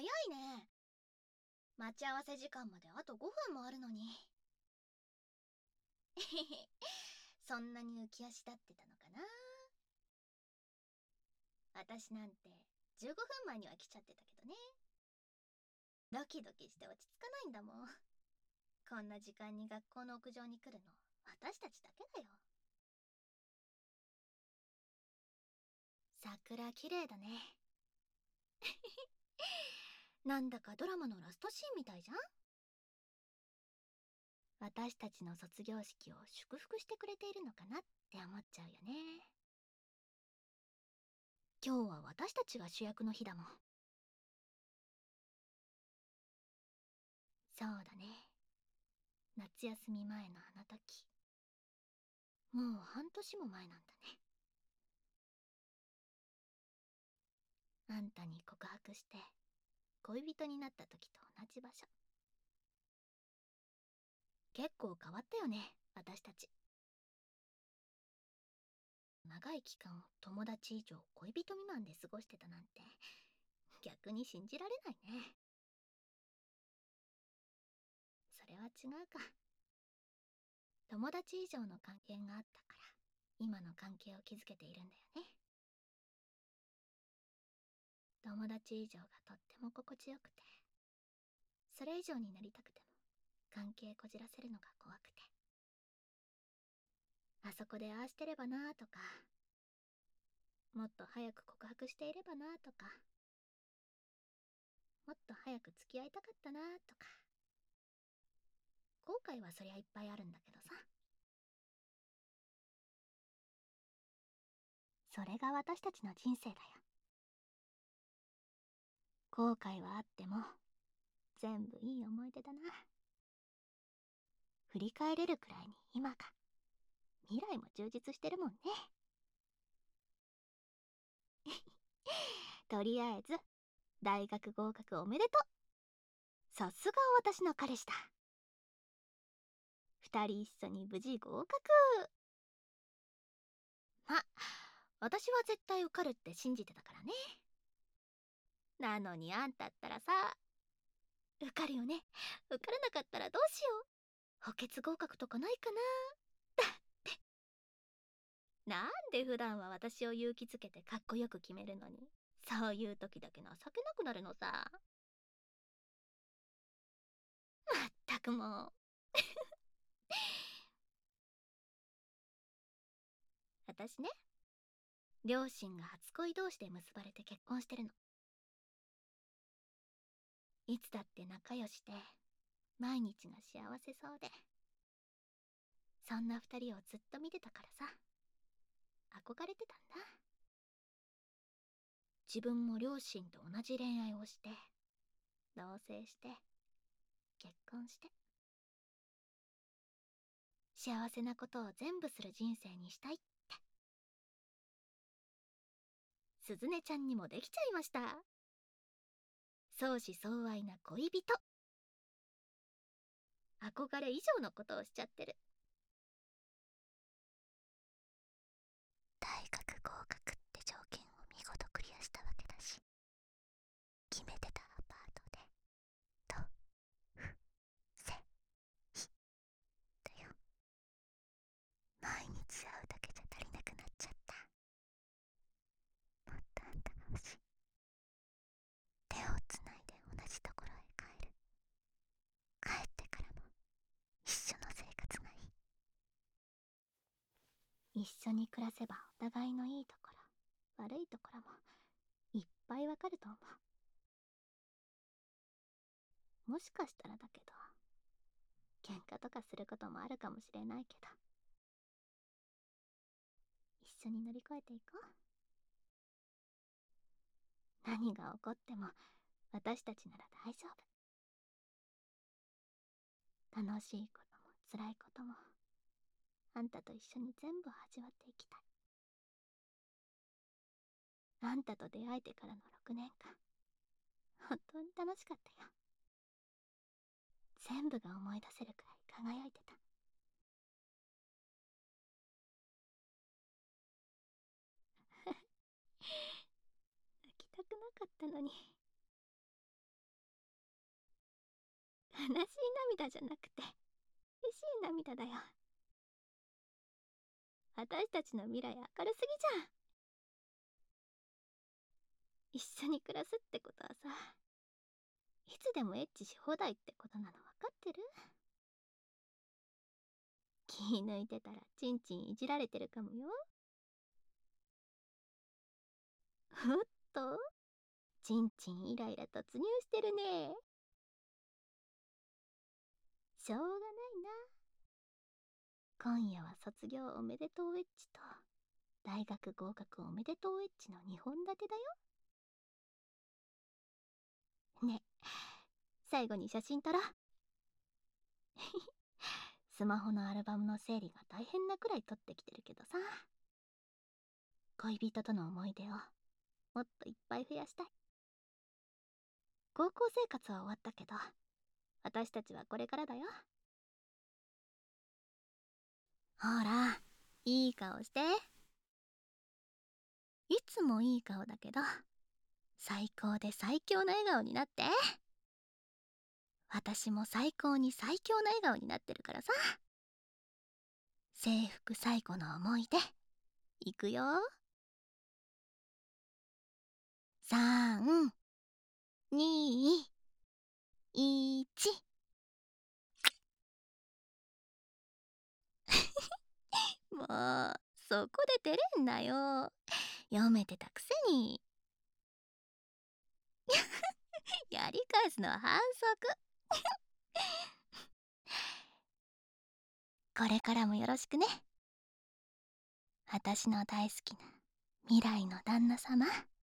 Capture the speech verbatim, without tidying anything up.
いね。待ち合わせ時間まであとごふんもあるのに。そんなに浮き足立ってたのかな。私なんてじゅうごふんまえには来ちゃってたけどね。ドキドキして落ち着かないんだもん。こんな時間に学校の屋上に来るの私たちだけだよ。桜綺麗だね。なんだかドラマのラストシーンみたいじゃん。私たちの卒業式を祝福してくれているのかなって思っちゃうよね。今日は私たちが主役の日だもん。そうだね。夏休み前のあの時。もう半年も前なんだね。あんたに告白して恋人になった時と同じ場所。結構変わったよね、私たち。長い期間を友達以上恋人未満で過ごしてたなんて逆に信じられないね。それは違うか。友達以上の関係があったから今の関係を築けているんだよね。友達以上がとっても心地よくて、それ以上になりたくても関係こじらせるのが怖くて、あそこでああしてればなーとか、もっと早く告白していればなーとか、もっと早く付き合いたかったなーとか、後悔はそりゃいっぱいあるんだけどさ。それが私たちの人生だよ。後悔はあっても全部いい思い出だな。振り返れるくらいに今が、未来も充実してるもんね。とりあえず大学合格おめでとう。さすが私の彼氏だ。二人一緒に無事合格。ま、私は絶対受かるって信じてたからね。なのにあんたったらさ、受かるよね。受からなかったらどうしよう。補欠合格とかないかな。だってなんで普段は私を勇気づけてかっこよく決めるのに、そういう時だけ情けなくなるのさ。まったくもう。私ね、両親が初恋同士で結ばれて結婚してるの。いつだって仲良しで毎日が幸せそうで、そんな二人をずっと見てたからさ、憧れてたんだ。自分も両親と同じ恋愛をして、同棲して、結婚して、幸せなことを全部する人生にしたいって。すずねちゃんにもできちゃいました。相思相愛な恋人。憧れ以上のことをしちゃってる。大学合格って条件を見事クリアしたわけだし、決めてたアパートでとふせひだよ。毎日会うだけじゃ足りなくなっちゃった。もっとあんたが欲しい。手をつないで同じところへ帰る。帰ってからも一緒の生活がいい。一緒に暮らせばお互いのいいところ悪いところもいっぱいわかると思う。もしかしたらだけど喧嘩とかすることもあるかもしれないけど、一緒に乗り越えていこう。何が起こっても私たちなら大丈夫。楽しいことも辛いこともあんたと一緒に全部味わっていきたい。あんたと出会えてからのろくねんかん、本当に楽しかったよ。全部が思い出せるくらい輝いてた。泣きたくなかったのに。 悲しい涙じゃなくて嬉しい涙だよ。私たちの未来明るすぎじゃん。一緒に暮らすってことはさ、いつでもエッチし放題ってことなの分かってる？気抜いてたらチンチンいじられてるかもよ。おっと、チンチンイライラ突入してるね。しょうがないな。今夜は卒業おめでとうエッチと大学合格おめでとうエッチのにほん立てだよ。ね、最後に写真撮ろう。スマホのアルバムの整理が大変なくらい撮ってきてるけどさ、恋人との思い出をもっといっぱい増やしたい。高校生活は終わったけど、私たちはこれからだよ。ほら、いい顔して。いつもいい顔だけど、最高で最強の笑顔になって。私も最高に最強の笑顔になってるからさ。制服最後の思い出いくよ。さん、に、いち。もうそこで照れんなよ。読めてたくせに。やり返すのは反則。これからもよろしくね。私の大好きな未来の旦那様。